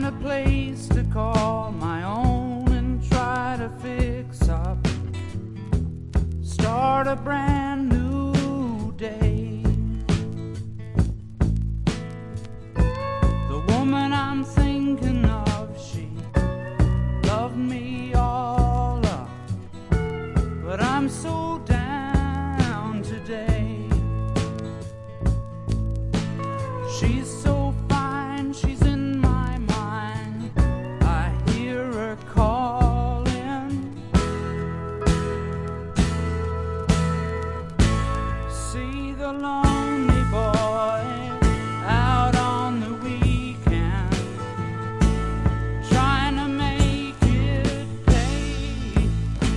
find a place to call my own and try to fix up, start a brand new day. The woman I'm thinking of, she loved me all up, but I'm so down today. She's so fine, she's in my mind, I hear her calling. See the lonely boy out on the weekend, trying to make it pay.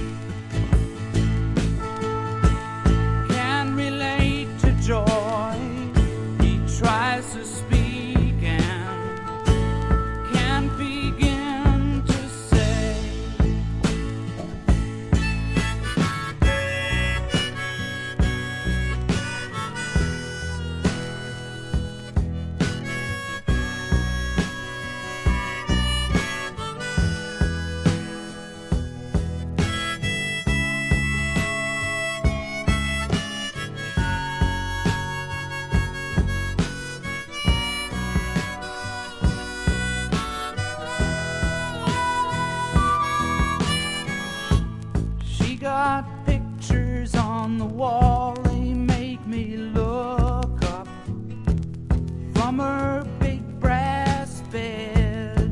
Can't relate to joy, he tries to speak and can't begin to say. She got pictures on the wall, they make me look up from her big brass bed.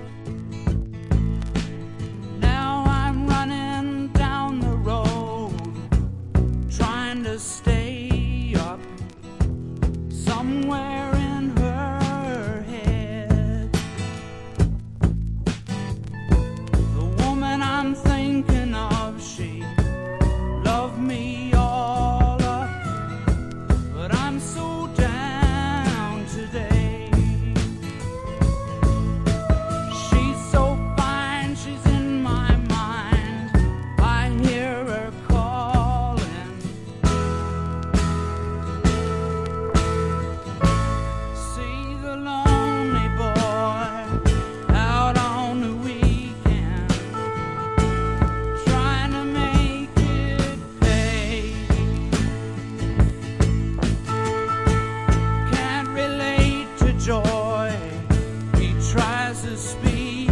Now I'm running down the road, trying to stay up somewhere in her head. The woman I'm thinking of, she loved me all up, but I'm so down today. She's so fine, she's in my mind, I hear her calling. See the lonely boy out on the weekend, trying to make it pay. Can't relate to joy, he tries to speak